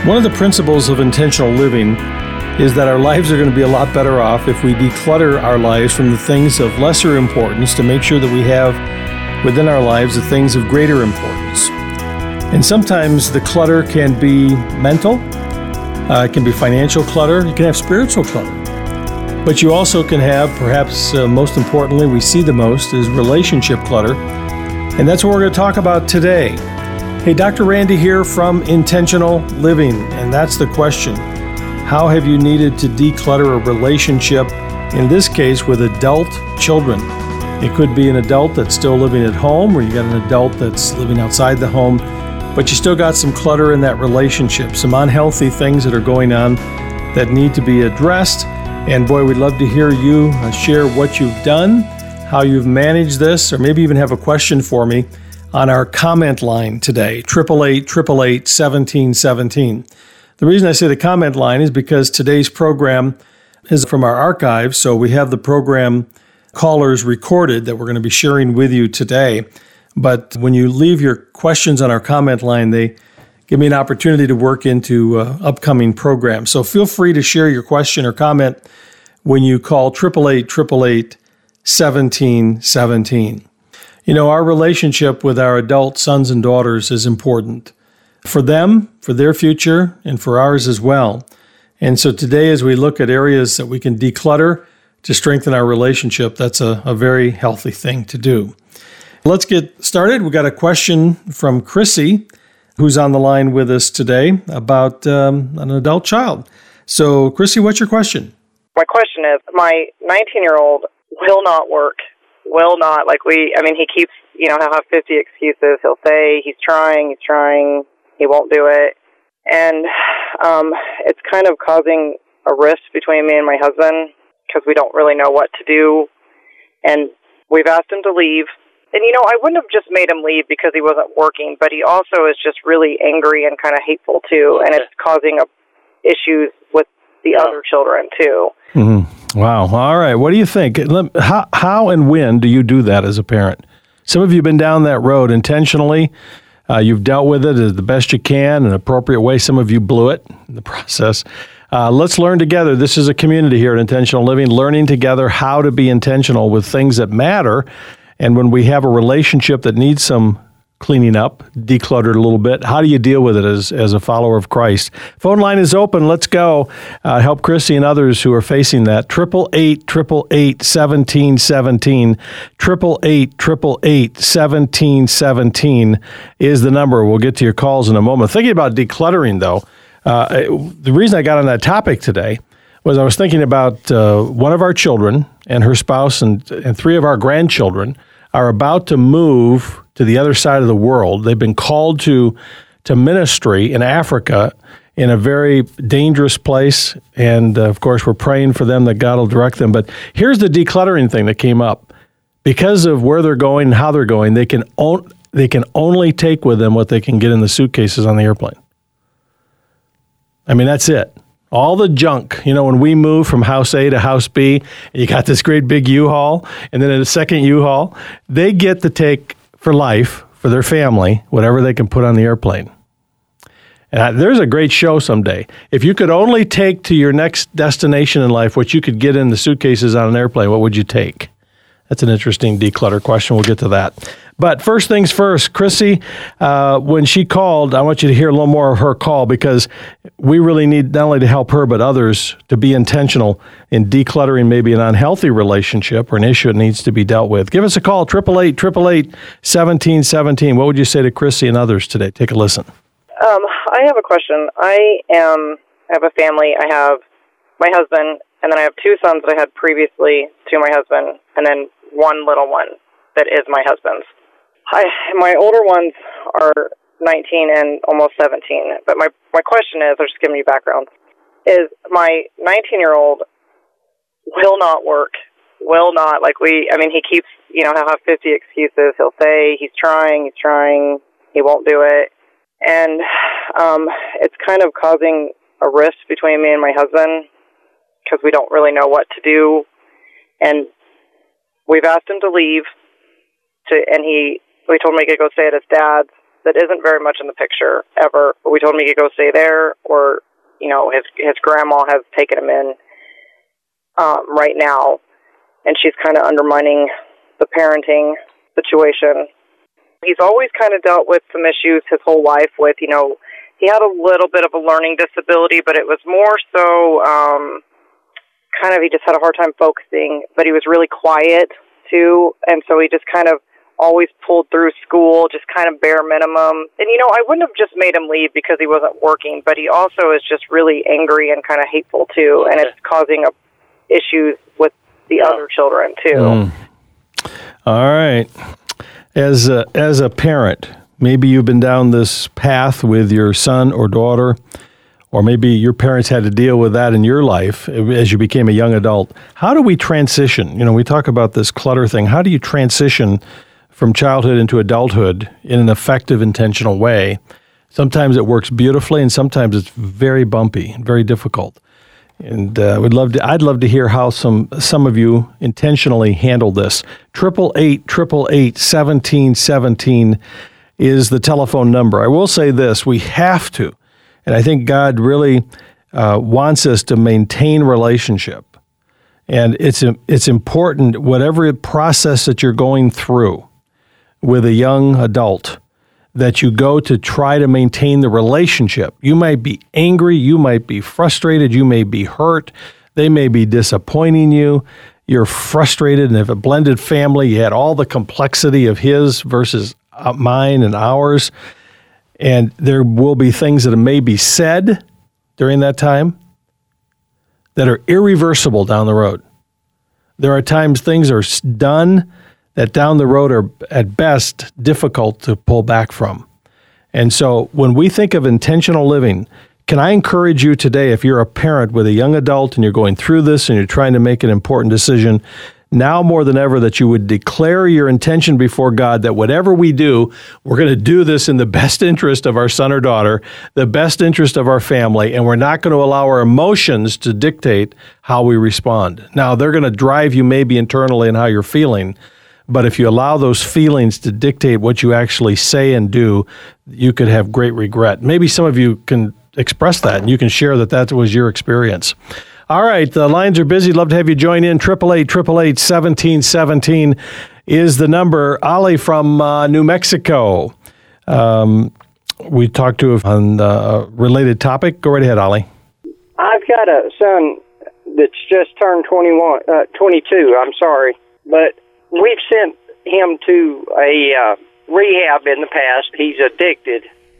One of the principles of intentional living is that our lives are going to be a lot better off if we declutter our lives from the things of lesser importance to make sure that we have within our lives the things of greater importance. And sometimes the clutter can be mental, it can be financial clutter, you can have spiritual clutter. But you also can have, perhaps most importantly, we see the most, is relationship clutter. And that's what we're going to talk about today. Hey, Dr. Randy here from Intentional Living, and that's the question. How have you needed to declutter a relationship, in this case with adult children? It could be an adult that's still living at home, or you got an adult that's living outside the home, but you still got some clutter in that relationship, some unhealthy things that are going on that need to be addressed. And boy, we'd love to hear you share what you've done, how you've managed this, or maybe even have a question for me on our comment line today, 888-888-1717. The reason I say the comment line is because today's program is from our archives, so we have the program callers recorded that we're going to be sharing with you today. But when you leave your questions on our comment line, they give me an opportunity to work into upcoming programs. So feel free to share your question or comment when you call 888-888-1717. You know, our relationship with our adult sons and daughters is important for them, for their future, and for ours as well. And so today, as we look at areas that we can declutter to strengthen our relationship, that's a very healthy thing to do. Let's get started. We got a question from Chrissy, who's on the line with us today about an adult child. So, Chrissy, what's your question? My question is, my 19-year-old will not work. Will not. He keeps, he'll have 50 excuses. He'll say he's trying, he won't do it. And it's kind of causing a rift between me and my husband because we don't really know what to do. And we've asked him to leave. And, I wouldn't have just made him leave because he wasn't working, but he also is just really angry and kind of hateful, too. And it's causing issues with the other children, too. Mm-hmm. Wow. All right. What do you think? How and when do you do that as a parent? Some of you have been down that road intentionally. You've dealt with it as the best you can in an appropriate way. Some of you blew it in the process. Let's learn together. This is a community here at Intentional Living, learning together how to be intentional with things that matter. And when we have a relationship that needs some cleaning up, decluttered a little bit, how do you deal with it as a follower of Christ? Phone line is open. Let's go. Help Chrissy and others who are facing that. 888-888-1717. 888-888-1717 is the number. We'll get to your calls in a moment. Thinking about decluttering, though, the reason I got on that topic today was I was thinking about one of our children and her spouse and three of our grandchildren are about to move to the other side of the world. They've been called to ministry in Africa in a very dangerous place. And of course, we're praying for them that God will direct them. But here's the decluttering thing that came up. Because of where they're going and how they're going, they can only take with them what they can get in the suitcases on the airplane. I mean, that's it. All the junk, when we move from house A to house B, and you got this great big U-Haul, and then a second U-Haul, they get to take for life, for their family, whatever they can put on the airplane. And there's a great show someday. If you could only take to your next destination in life what you could get in the suitcases on an airplane, what would you take? That's an interesting declutter question. We'll get to that. But first things first, Chrissy, when she called, I want you to hear a little more of her call because we really need not only to help her, but others to be intentional in decluttering maybe an unhealthy relationship or an issue that needs to be dealt with. Give us a call, 888-888-1717. What would you say to Chrissy and others today? Take a listen. I have a question. I have a family. I have my husband, and then I have two sons that I had previously to my husband, and then one little one that is my husband's. My older ones are 19 and almost 17, but my question is, I'm just giving you background, is my 19-year-old will not work, he keeps, he'll have 50 excuses. He'll say he's trying, he won't do it. And it's kind of causing a rift between me and my husband because we don't really know what to do. And we've asked him to leave, we told him he could go stay at his dad's, that isn't very much in the picture ever. But we told him he could go stay there, or, you know, his grandma has taken him in right now, and she's kind of undermining the parenting situation. He's always kind of dealt with some issues his whole life with, you know, he had a little bit of a learning disability, but it was more so he just had a hard time focusing, but he was really quiet too, and so he just kind of always pulled through school, just kind of bare minimum. And, you know, I wouldn't have just made him leave because he wasn't working, but he also is just really angry and kind of hateful too, and it's causing issues with the other children too. All right. As a parent, maybe you've been down this path with your son or daughter, or maybe your parents had to deal with that in your life as you became a young adult. How do we transition? You know, we talk about this clutter thing. How do you transition from childhood into adulthood in an effective, intentional way? Sometimes it works beautifully, and sometimes it's very bumpy and very difficult. And I'd love to hear how some of you intentionally handle this. 888-888-1717 is the telephone number. I will say this: we have to, and I think God really wants us to maintain relationship. And it's important, whatever process that you're going through with a young adult, that you go to try to maintain the relationship. You might be angry, you might be frustrated, you may be hurt, they may be disappointing you, you're frustrated, and if a blended family, you had all the complexity of his versus mine and ours, and there will be things that may be said during that time that are irreversible down the road. There are times things are done that down the road are at best difficult to pull back from. And so when we think of intentional living, can I encourage you today, if you're a parent with a young adult and you're going through this and you're trying to make an important decision, now more than ever, that you would declare your intention before God that whatever we do, we're going to do this in the best interest of our son or daughter, the best interest of our family, and we're not going to allow our emotions to dictate how we respond. Now, they're going to drive you maybe internally in how you're feeling, but if you allow those feelings to dictate what you actually say and do, you could have great regret. Maybe some of you can express that, and you can share that was your experience. All right, the lines are busy. Love to have you join in. 888-888-1717 is the number. Ali from New Mexico. We talked to on a related topic. Go right ahead, Ali. I've got a son that's just turned 22, I'm sorry, but we've sent him to a rehab in the past. He's addicted.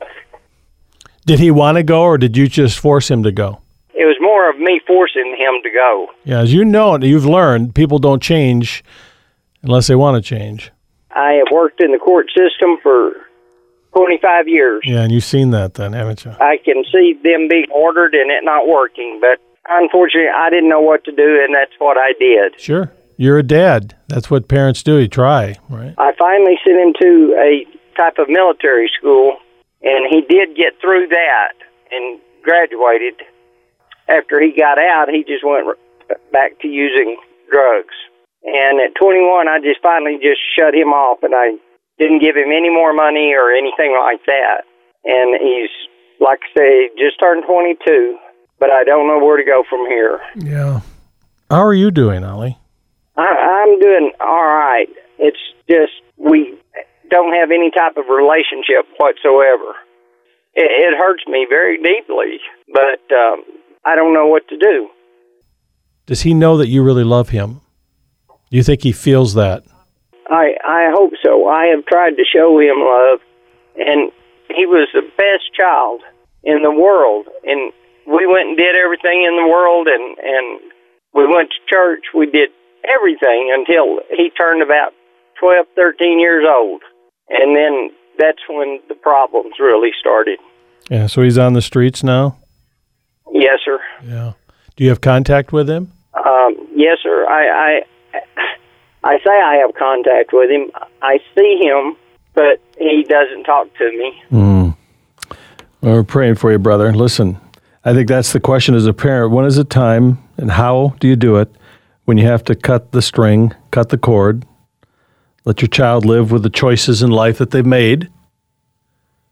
Did he want to go, or did you just force him to go? It was more of me forcing him to go. Yeah, as you know, and you've learned, people don't change unless they want to change. I have worked in the court system for 25 years. Yeah, and you've seen that then, haven't you? I can see them being ordered and it not working, but unfortunately, I didn't know what to do, and that's what I did. Sure. You're a dad. That's what parents do. You try, right? I finally sent him to a type of military school, and he did get through that and graduated. After he got out, he just went back to using drugs. And at 21, I just finally shut him off, and I didn't give him any more money or anything like that. And he's, like I say, just turned 22, but I don't know where to go from here. Yeah. How are you doing, Ali? I'm doing all right. It's just we don't have any type of relationship whatsoever. It hurts me very deeply, but I don't know what to do. Does he know that you really love him? Do you think he feels that? I hope so. I have tried to show him love, and he was the best child in the world. And we went and did everything in the world, and we went to church. We did everything until he turned about 12, 13 years old. And then that's when the problems really started. Yeah, so he's on the streets now? Yes, sir. Yeah. Do you have contact with him? Yes, sir. I say I have contact with him. I see him, but he doesn't talk to me. Well, we're praying for you, brother. Listen, I think that's the question as a parent. When is it time, and how do you do it when you have to cut the string, cut the cord, let your child live with the choices in life that they've made,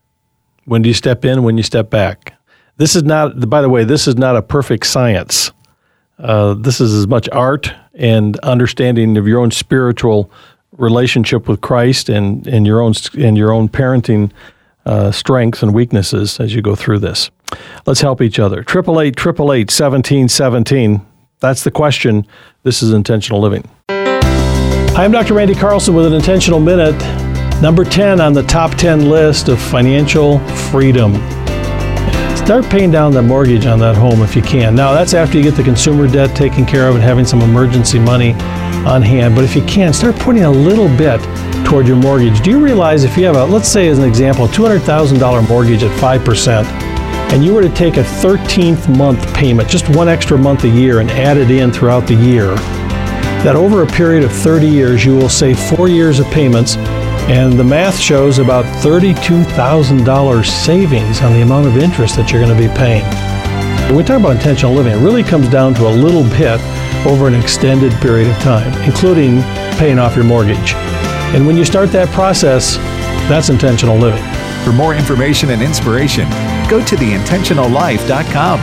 When do you step in? When you step back? This is not, by the way, this is not a perfect science. This is as much art and understanding of your own spiritual relationship with Christ and your own parenting strengths and weaknesses as you go through this. Let's help each other. 888-888-1717. That's the question. This is Intentional Living. Hi, I'm Dr. Randy Carlson with an Intentional Minute. Number 10 on the top 10 list of financial freedom. Start paying down the mortgage on that home if you can. Now, that's after you get the consumer debt taken care of and having some emergency money on hand. But if you can, start putting a little bit toward your mortgage. Do you realize if you have let's say as an example, $200,000 mortgage at 5%, and you were to take a 13th month payment, just one extra month a year, and add it in throughout the year, that over a period of 30 years, you will save 4 years of payments. And the math shows about $32,000 savings on the amount of interest that you're going to be paying. When we talk about intentional living, it really comes down to a little bit over an extended period of time, including paying off your mortgage. And when you start that process, that's intentional living. For more information and inspiration, go to theintentionallife.com.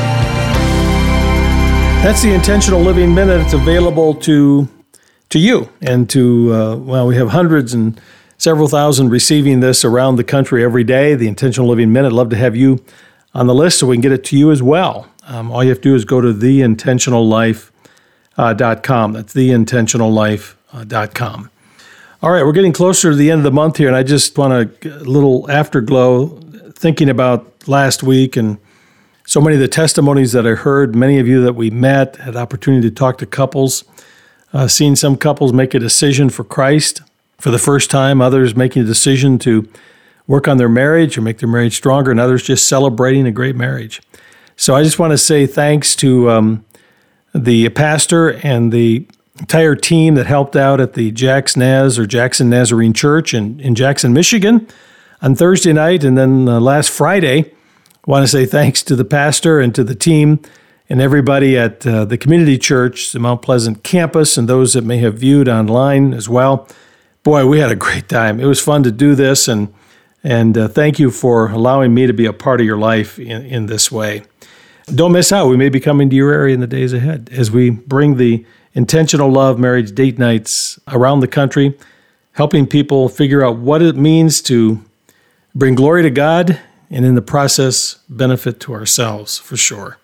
That's the Intentional Living Minute. It's available to you and to, we have hundreds and several thousand receiving this around the country every day, the Intentional Living Minute. I'd love to have you on the list so we can get it to you as well. All you have to do is go to theintentionallife.com. That's theintentionallife.com. All right, we're getting closer to the end of the month here, and I just want a little afterglow thinking about last week and so many of the testimonies that I heard, many of you that we met, had opportunity to talk to couples, seen some couples make a decision for Christ for the first time, others making a decision to work on their marriage or make their marriage stronger, and others just celebrating a great marriage. So I just want to say thanks to the pastor and the entire team that helped out at the Jackson Nazarene Church in Jackson, Michigan on Thursday night. And then last Friday, I want to say thanks to the pastor and to the team and everybody at the community church, the Mount Pleasant campus, and those that may have viewed online as well. Boy, we had a great time. It was fun to do this, and thank you for allowing me to be a part of your life in this way. Don't miss out. We may be coming to your area in the days ahead as we bring the Intentional Love Marriage Date Nights around the country, helping people figure out what it means to bring glory to God and in the process benefit to ourselves, for sure.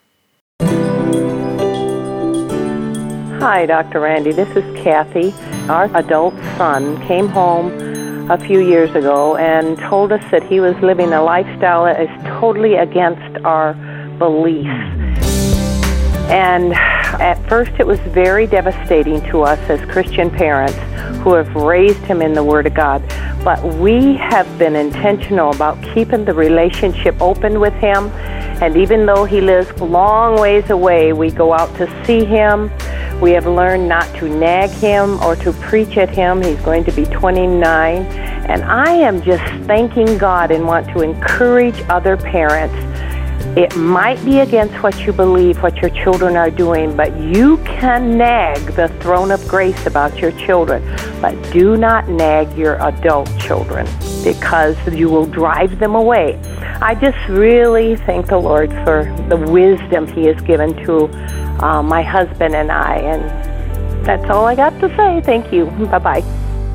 Hi, Dr. Randy. This is Kathy. Our adult son came home a few years ago and told us that he was living a lifestyle that is totally against our beliefs. And at first it was very devastating to us as Christian parents who have raised him in the Word of God. But we have been intentional about keeping the relationship open with him. And even though he lives a long ways away, we go out to see him. We have learned not to nag him or to preach at him. He's going to be 29. And I am just thanking God and want to encourage other parents. It might be against what you believe, what your children are doing, but you can nag the throne of grace about your children. But do not nag your adult children because you will drive them away. I just really thank the Lord for the wisdom He has given to my husband and I. And that's all I got to say. Thank you. Bye-bye.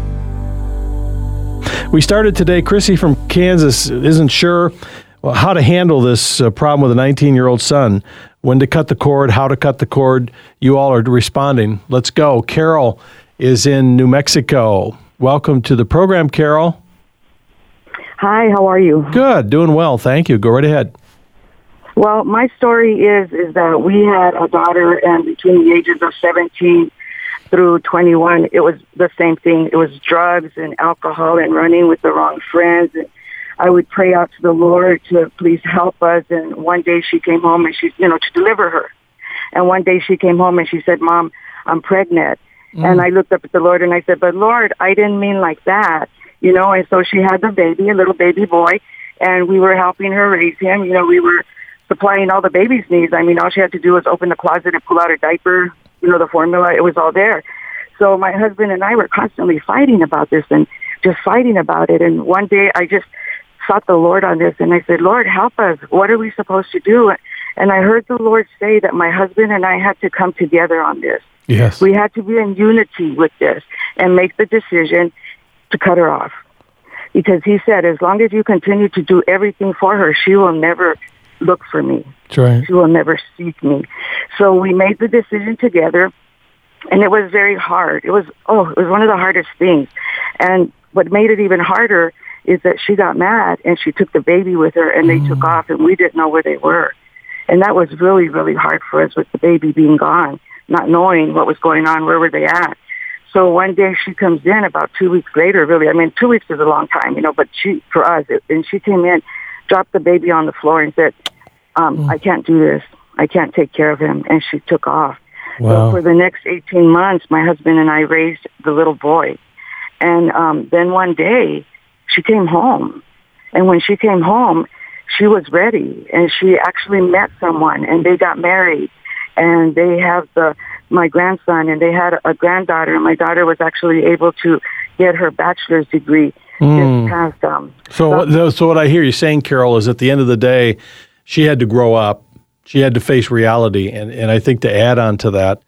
We started today. Chrissy from Kansas isn't sure how to handle this problem with a 19-year-old son, when to cut the cord, how to cut the cord. You all are responding. Let's go. Carol is in New Mexico. Welcome to the program, Carol. Hi, how are you? Good, doing well. Thank you. Go right ahead. Well, my story is that we had a daughter, and between the ages of 17 through 21, it was the same thing. It was drugs and alcohol and running with the wrong friends. And I would pray out to the Lord to please help us. And one day she came home and she, to deliver her. And one day she came home and she said, Mom, I'm pregnant. And I looked up at the Lord and I said, but Lord, I didn't mean like that. And so she had the baby, a little baby boy, and we were helping her raise him. We were supplying all the baby's needs. I mean, all she had to do was open the closet and pull out a diaper, the formula, it was all there. So my husband and I were constantly fighting about this and just fighting about it. And one day I just sought the Lord on this, and I said, Lord, help us. What are we supposed to do? And I heard the Lord say that my husband and I had to come together on this. Yes. We had to be in unity with this and make the decision to cut her off. Because he said, as long as you continue to do everything for her, she will never look for me. That's right. She will never seek me. So we made the decision together, and it was very hard. It was one of the hardest things. And what made it even harder is that she got mad, and she took the baby with her, and they took off, and we didn't know where they were. And that was really, really hard for us with the baby being gone, not knowing what was going on, where were they at. So one day she comes in about 2 weeks later, really. I mean, 2 weeks is a long time, but for us, and she came in, dropped the baby on the floor and said, I can't do this. I can't take care of him. And she took off. Wow. So for the next 18 months, my husband and I raised the little boy. And then one day she came home. And when she came home, she was ready. And she actually met someone, and they got married. And they have my grandson, and they had a granddaughter, and my daughter was actually able to get her bachelor's degree just past So what I hear you saying, Carol, is at the end of the day, she had to grow up. She had to face reality. And I think to add on to that,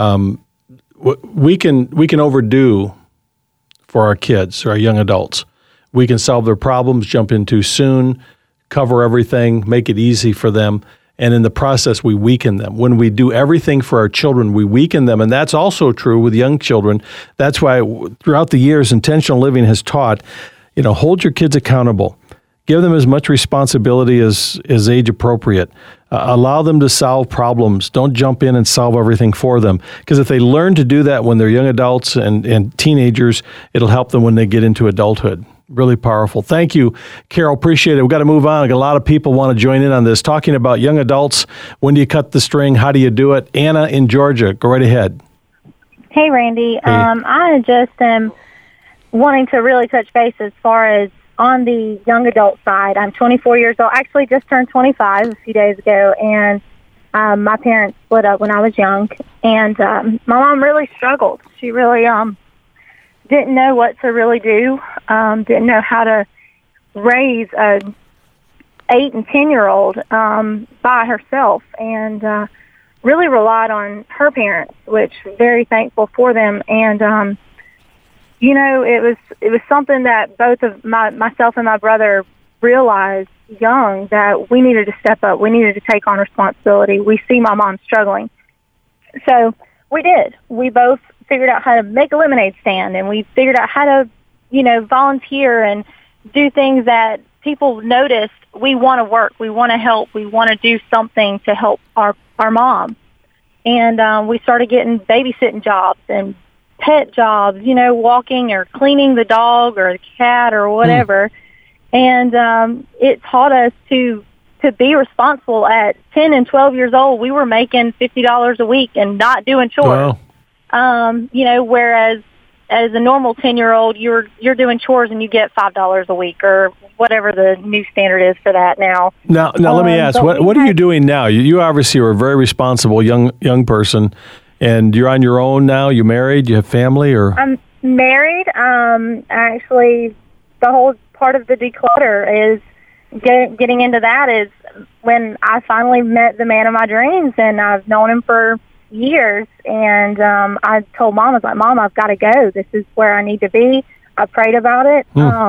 we can overdo for our kids or our young adults. We can solve their problems, jump in too soon, cover everything, make it easy for them. And in the process, we weaken them. When we do everything for our children, we weaken them. And that's also true with young children. That's why throughout the years, Intentional Living has taught, hold your kids accountable. Give them as much responsibility as age appropriate. Allow them to solve problems. Don't jump in and solve everything for them. Because if they learn to do that when they're young adults and teenagers, it'll help them when they get into adulthood. Really powerful. Thank you, Carol. Appreciate it. We've got to move on. I've got a lot of people want to join in on this. Talking about young adults. When do you cut the string? How do you do it? Anna in Georgia. Go right ahead. Hey, Randy. Hey. I just am wanting to really touch base as far as on the young adult side. I'm 24 years old. Actually, just turned 25 a few days ago, and my parents split up when I was young, and my mom really struggled. She really didn't know what to really do, didn't know how to raise a 8 and 10-year-old by herself, and really relied on her parents, which very thankful for them. And it was something that both of myself and my brother realized young that we needed to step up. We needed to take on responsibility. We see my mom struggling. So we did. We both figured out how to make a lemonade stand, and we figured out how to, volunteer and do things that people noticed. We want to work. We want to help. We want to do something to help our mom. And we started getting babysitting jobs and pet jobs, walking or cleaning the dog or the cat or whatever. And it taught us to be responsible. At 10 and 12 years old, we were making $50 a week and not doing chores. Wow. Whereas as a normal 10-year-old, you're doing chores and you get $5 a week or whatever the new standard is for that now. Now let me ask, what are you doing now? You obviously are a very responsible young person, and you're on your own now. You married? You have family? Or I'm married. Actually, the whole part of the declutter is getting into that is when I finally met the man of my dreams, and I've known him for years. And I told Mom, I was like, Mom, I've got to go. This is where I need to be. I prayed about it.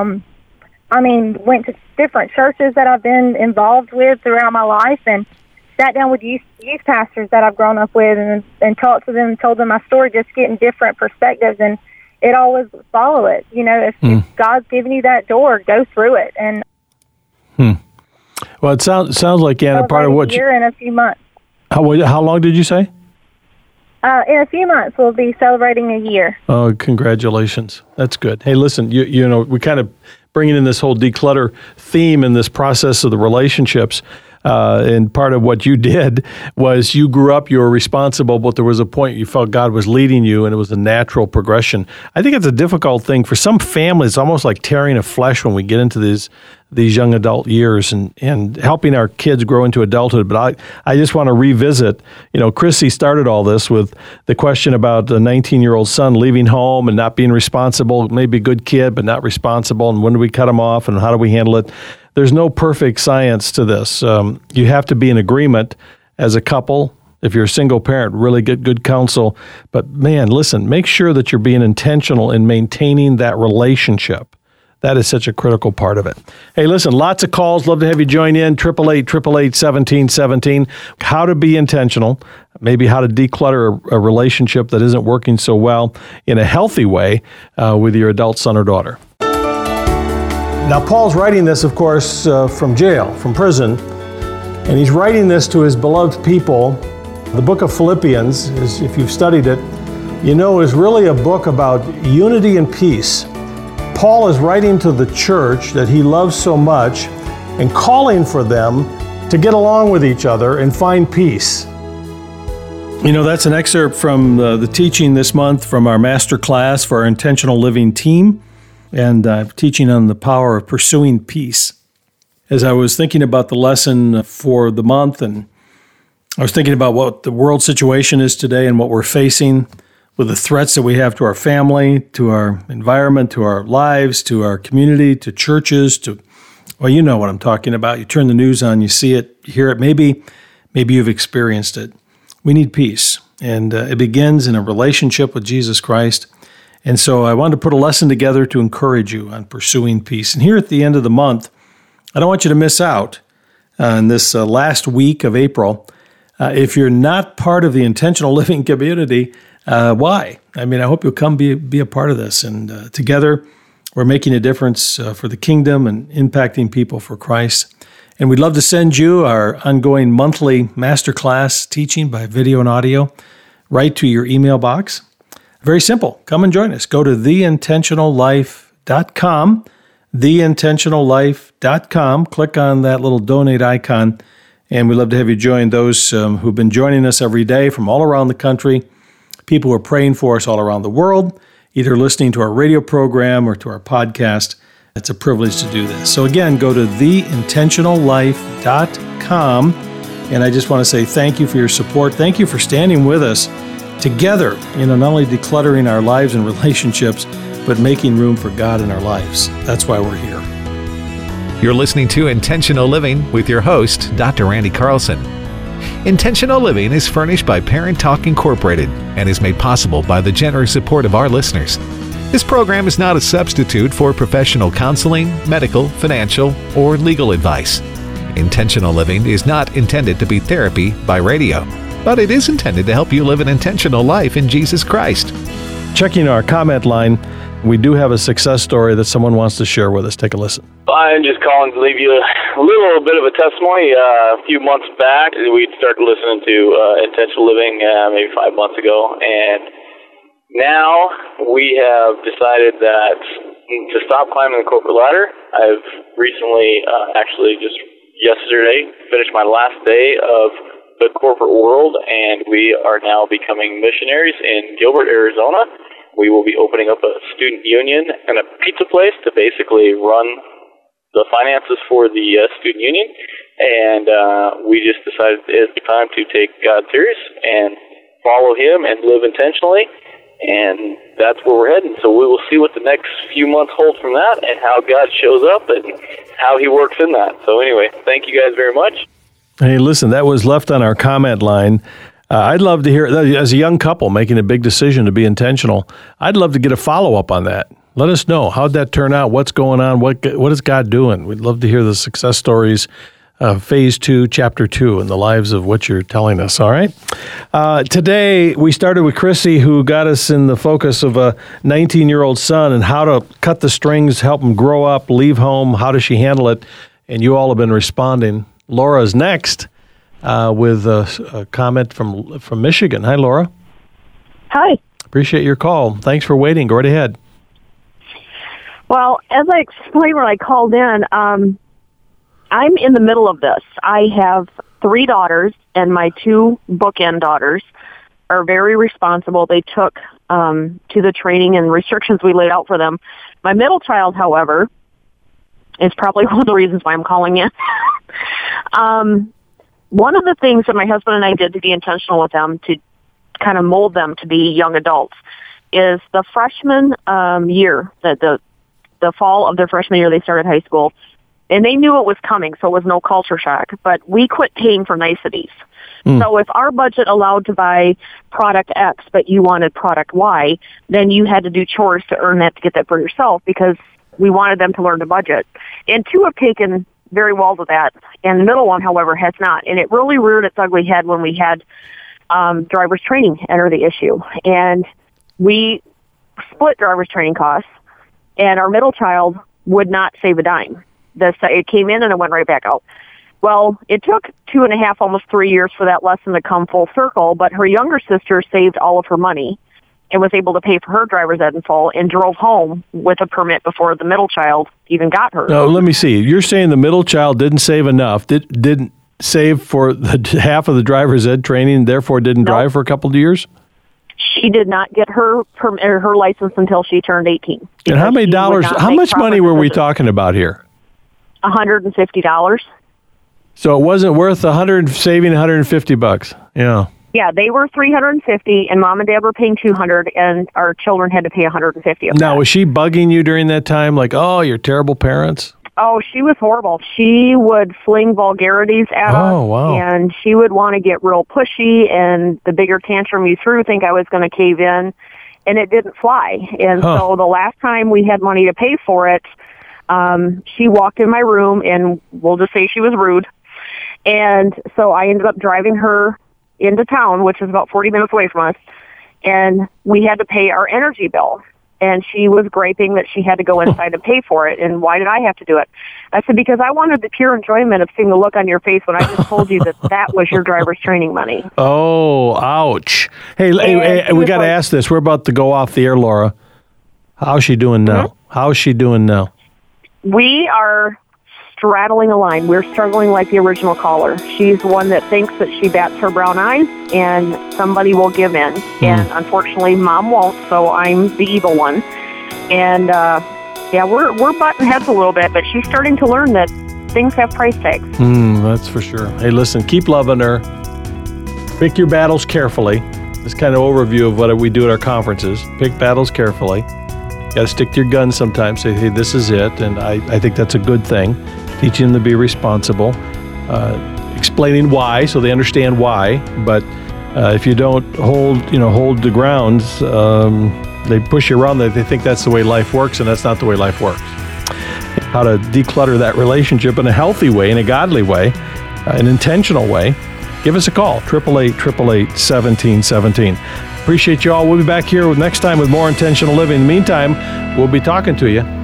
Went to different churches that I've been involved with throughout my life, and sat down with youth pastors that I've grown up with and talked to them and told them my story, just getting different perspectives. And it always follow it. If God's giving you that door, go through it. And well, it sounds like, Anna, part of what year in a few months. How long did you say? In a few months, we'll be celebrating a year. Oh, congratulations. That's good. Hey, listen, we kind of bringing in this whole declutter theme in this process of the relationships. And part of what you did was you grew up, you were responsible, but there was a point you felt God was leading you, and it was a natural progression. I think it's a difficult thing. For some families, it's almost like tearing a flesh when we get into these young adult years and helping our kids grow into adulthood. But I just want to revisit, Chrissy started all this with the question about the 19-year-old son leaving home and not being responsible, maybe a good kid, but not responsible. And when do we cut him off and how do we handle it? there's no perfect science to this. You have to be in agreement as a couple. If you're a single parent, really get good counsel. But man, listen, make sure that you're being intentional in maintaining that relationship. That is such a critical part of it. Hey, listen, lots of calls. Love to have you join in. 888-888-1717. How to be intentional, maybe how to declutter a relationship that isn't working so well in a healthy way with your adult son or daughter. Now, Paul's writing this, of course, from jail, from prison, and he's writing this to his beloved people. The book of Philippians, if you've studied it, you know is really a book about unity and peace. Paul is writing to the church that he loves so much and calling for them to get along with each other and find peace. You know, that's an excerpt from the teaching this month from our master class for our Intentional Living team, and teaching on the power of pursuing peace. As I was thinking about the lesson for the month, and I was thinking about what the world situation is today and what we're facing with the threats that we have to our family, to our environment, to our lives, to our community, to churches, well, you know what I'm talking about. You turn the news on, you see it, you hear it. Maybe you've experienced it. We need peace, and it begins in a relationship with Jesus Christ. And so I wanted to put a lesson together to encourage you on pursuing peace. And here at the end of the month, I don't want you to miss out on this last week of April. If you're not part of the Intentional Living community, why? I mean, I hope you'll come be a part of this. And together, we're making a difference for the kingdom and impacting people for Christ. And we'd love to send you our ongoing monthly masterclass teaching by video and audio right to your email box. Very simple. Come and join us. Go to theintentionallife.com, theintentionallife.com. Click on that little donate icon. And we'd love to have you join those who've been joining us every day from all around the country, people who are praying for us all around the world, either listening to our radio program or to our podcast. It's a privilege to do this. So again, go to theintentionallife.com. And I just want to say thank you for your support. Thank you for standing with us together, not only decluttering our lives and relationships, but making room for God in our lives. That's why we're here. You're listening to Intentional Living with your host, Dr. Randy Carlson. Intentional Living is furnished by Parent Talk Incorporated and is made possible by the generous support of our listeners. This program is not a substitute for professional counseling, medical, financial, or legal advice. Intentional Living is not intended to be therapy by radio, but it is intended to help you live an intentional life in Jesus Christ. Checking our comment line, we do have a success story that someone wants to share with us. Take a listen. I'm just calling to leave you a little bit of a testimony. A few months back, we started listening to Intentional Living maybe 5 months ago, and now we have decided that to stop climbing the corporate ladder. I've recently, actually just yesterday, finished my last day of the corporate world, and we are now becoming missionaries in Gilbert, Arizona. We will be opening up a student union and a pizza place to basically run the finances for the student union. And we just decided it's time to take God serious and follow Him and live intentionally. And that's where we're heading. So we will see what the next few months hold from that and how God shows up and how He works in that. So anyway, thank you guys very much. Hey, listen, that was left on our comment line. I'd love to hear, as a young couple making a big decision to be intentional, I'd love to get a follow-up on that. Let us know. How'd that turn out? What's going on? What is God doing? We'd love to hear the success stories of Phase 2, Chapter 2, in the lives of what you're telling us, all right? Today, we started with Chrissy, who got us in the focus of a 19-year-old son and how to cut the strings, help him grow up, leave home. How does she handle it? And you all have been responding. Laura's next. With a comment from Michigan. Hi, Laura. Hi. Appreciate your call. Thanks for waiting. Go right ahead. Well, as I explained when I called in, I'm in the middle of this. I have 3 daughters, and my 2 bookend daughters are very responsible. They took to the training and restrictions we laid out for them. My middle child, however, is probably one of the reasons why I'm calling in. One of the things that my husband and I did to be intentional with them, to kind of mold them to be young adults, is the freshman year, the fall of their freshman year, they started high school. And they knew it was coming, so it was no culture shock. But we quit paying for niceties. So if our budget allowed to buy product X, but you wanted product Y, then you had to do chores to earn that to get that for yourself, because we wanted them to learn to budget. And 2 have taken very well to that, and the middle one, however, has not. And it really reared its ugly head when we had driver's training enter the issue. And we split driver's training costs, and our middle child would not save a dime. It came in and it went right back out. Well, it took 2.5, almost 3 years for that lesson to come full circle, but her younger sister saved all of her money and was able to pay for her driver's ed in full and drove home with a permit before the middle child even got hers. No, let me see. You're saying the middle child didn't save enough, didn't save for the half of the driver's ed training, therefore didn't drive for a couple of years? She did not get her license until she turned 18. And how many dollars, how much money were we talking about here? $150. So it wasn't worth saving $150. Yeah. Yeah, they were $350, and Mom and Dad were paying $200, and our children had to pay $150. Now, was she bugging you during that time? Like, oh, you're terrible parents? Oh, she was horrible. She would fling vulgarities at us, wow. And she would want to get real pushy, and the bigger tantrum you threw, think I was going to cave in, and it didn't fly. And so the last time we had money to pay for it, she walked in my room, and we'll just say she was rude. And so I ended up driving her into town, which is about 40 minutes away from us, and we had to pay our energy bill. And she was griping that she had to go inside and pay for it, and why did I have to do it? I said, because I wanted the pure enjoyment of seeing the look on your face when I just told you that was your driver's training money. Oh, ouch. Hey, we got to ask this. We're about to go off the air, Laura. How's she doing now? Mm-hmm. How's she doing now? We are straddling a line. We're struggling like the original caller. She's the one that thinks that she bats her brown eyes and somebody will give in. And unfortunately, Mom won't, so I'm the evil one. And we're butting heads a little bit, but she's starting to learn that things have price tags. That's for sure. Hey, listen, keep loving her. Pick your battles carefully. This kind of overview of what we do at our conferences. Pick battles carefully. You got to stick to your guns sometimes. Say, hey, this is it. And I think that's a good thing. Teaching them to be responsible, explaining why so they understand why. But if you don't hold the grounds, they push you around. They think that's the way life works, and that's not the way life works. How to declutter that relationship in a healthy way, in a godly way, an intentional way. Give us a call, 888-888-1717. Appreciate you all. We'll be back here next time with more Intentional Living. In the meantime, we'll be talking to you.